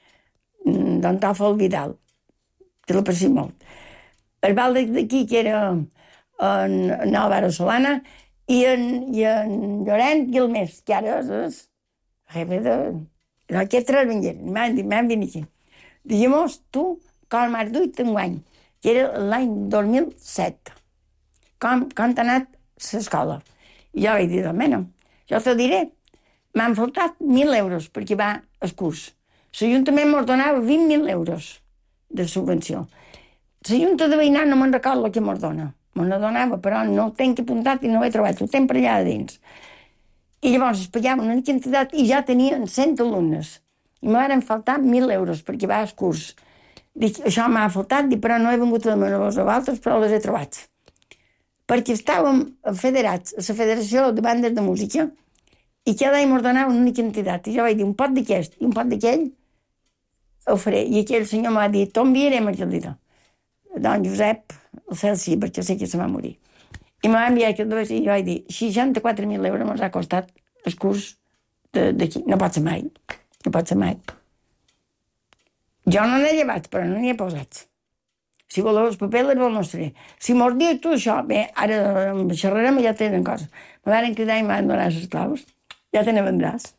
d'en Tòfol Vidal, que l'aprecio molt. El val d'aquí, que era en Álvaro Solana, i en, i en Llorenç Guilmés, que ara és el jefe de... Aquests tres venien, m'han dit, m'han vingut aquí. Diguem-nos, tu, com has duit enguany, que era l'any dos mil set. Com, com t'ha anat l'escola? I jo vaig dir, mena, jo te diré, m'han faltat mil euros perquè va el curs. L'Ajuntament mos donava vint mil euros de subvenció. La Junta de Veïnat no me'n recordo el que mos dona. Me'n donava, però no ho tenc apuntat i no ho he trobat, ho tenc per allà dins. I llavors es pagava una quantitat i ja tenien cent alumnes. I me van faltar mil euros perquè va el curs. Dic, això m'ha faltat, dic, però no he vingut a demanar-vos a vosaltres, però les he trobat. Perquè estàvem federats a la Federació de Bandes de Música i cada any mos donaven una quantitat. I jo vaig dir, un pot d'aquest i un pot d'aquell, ho faré. I aquell senyor m'ha dit, t'ho enviarem aquell dia. Don Josep, el cel sí, perquè sé que se va morir. I m'ha enviat aquell dia i jo vaig dir, seixanta-quatre mil euros mos ha costat el curs d'aquí. No pot ser mai. No pot ser mai. Jo no n'he llevat, però no n'hi he posat. Si voleu els papers, les vol mostraré. Si mos dius tu això, bé, ara xerrarem i ja tenen coses. Me van cridar i m'han donat les claus. Ja te ne vendràs.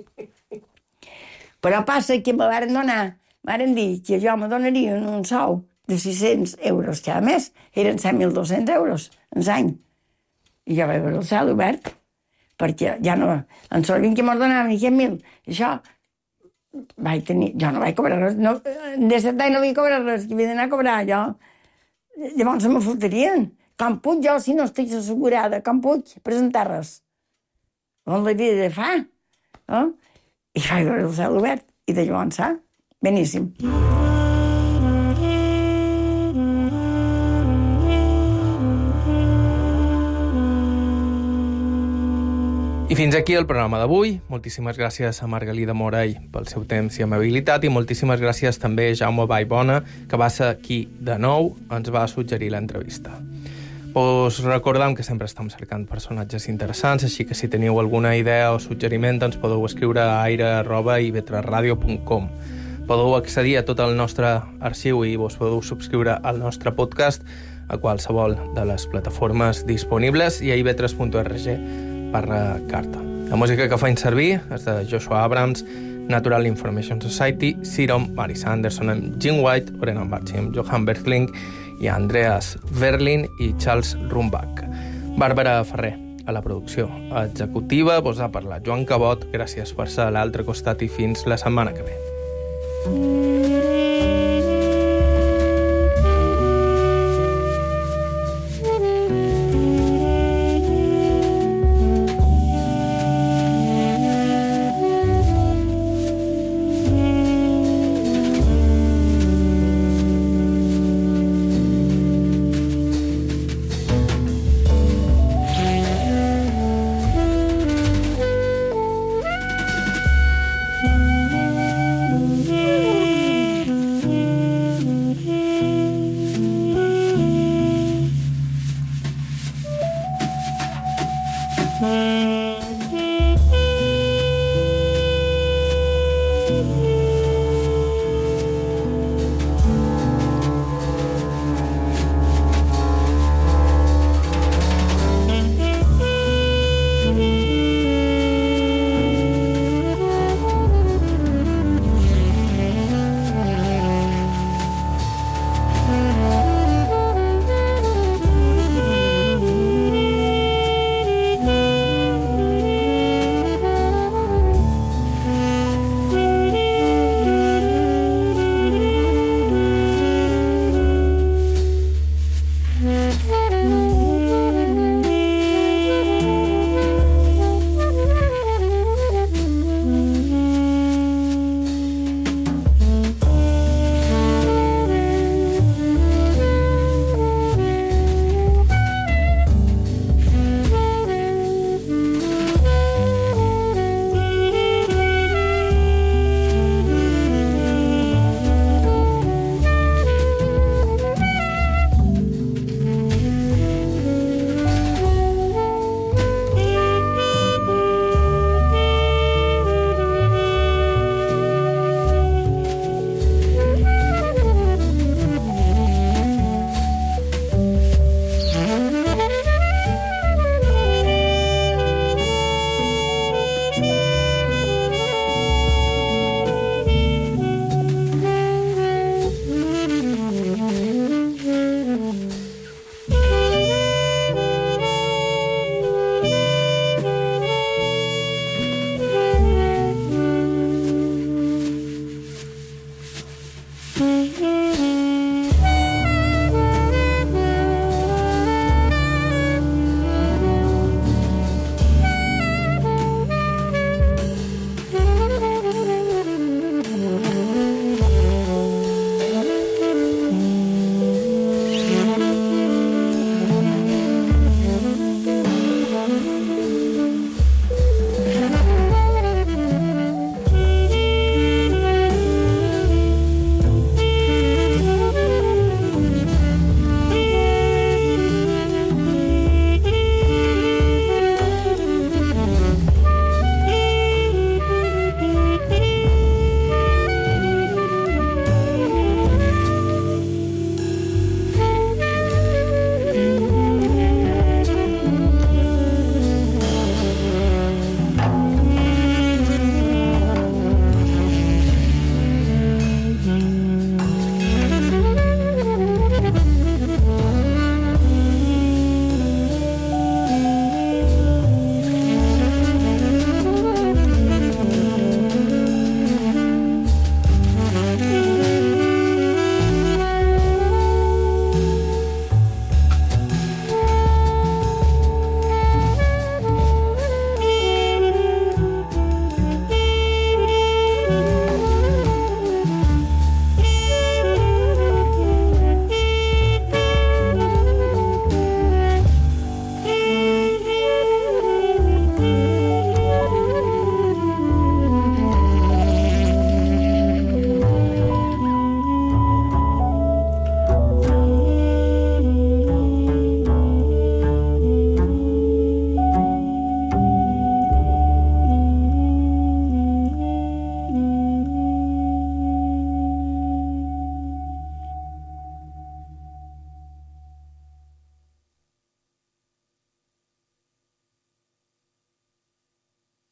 Però passa que me van donar, m'han dit que jo me donarien un sou de sis-cents euros cada mes. Eren set mil dos-cents euros en l'any. I jo vaig veure el cel obert, perquè ja no... En Sorvin que mos donaven i set mil. Això... Vaig tenir... Jo no vaig cobrar res. No, de set anys no vaig cobrar res, que havia d'anar a cobrar jo. Llavors me fotrien. Com puc jo, si no estic assegurada, com puc presentar res? On la vida de fa? Eh? I vaig veure el cel obert. I de llavors, ah, beníssim. I fins aquí el programa d'avui. Moltíssimes gràcies a Margalida Morell pel seu temps i amabilitat i moltíssimes gràcies també a Jaume Vallbona, que va ser aquí de nou, ens va suggerir l'entrevista. Us recordam que sempre estem cercant personatges interessants, així que si teniu alguna idea o suggeriment ens podeu escriure a aire arroba i ve tres ràdio punt com. Podeu accedir a tot el nostre arxiu i vos podeu subscriure al nostre podcast a qualsevol de les plataformes disponibles i a i ve tres punt org barra carta. La música que faig servir és de Joshua Abrams, Natural Information Society, Serum, Mary Sanderson amb Jim White, Oren Ambarchi amb Johan Berthling i Andreas Verlin i Charles Rumbach. Bàrbara Ferrer, a la producció executiva, vos ha parlat Joan Cabot. Gràcies per ser a l'altre costat i fins la setmana que ve.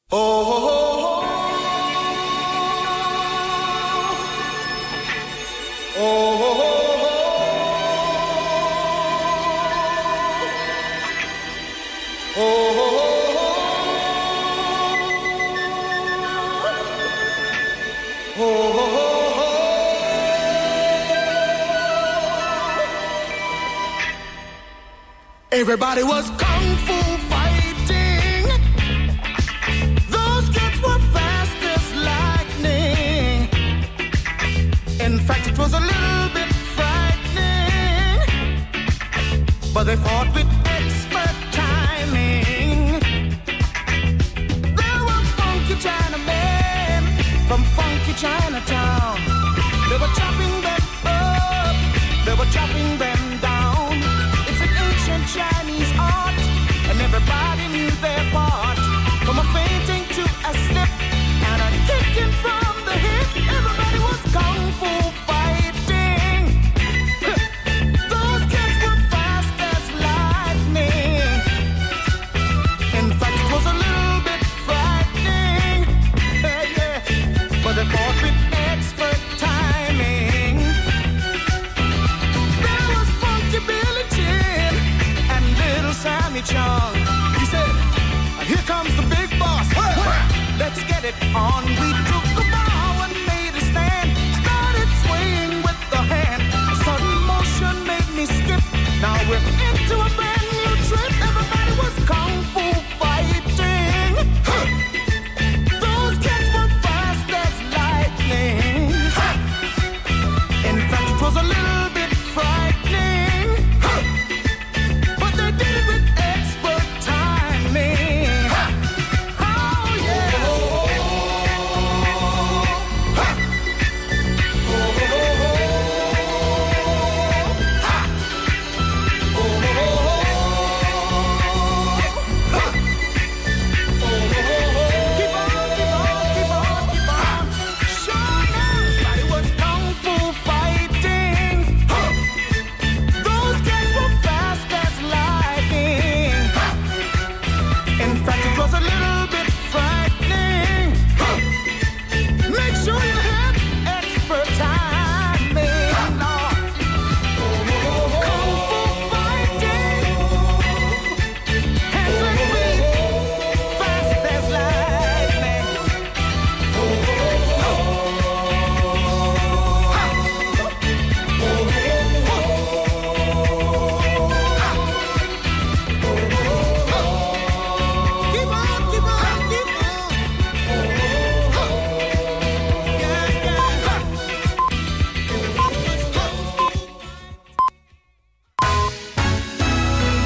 Everybody was kung fu fighting. Those kids were fast as lightning. In fact, it was a little bit frightening. But they fought with expert timing. There were funky Chinamen from funky Chinatown. They were chopping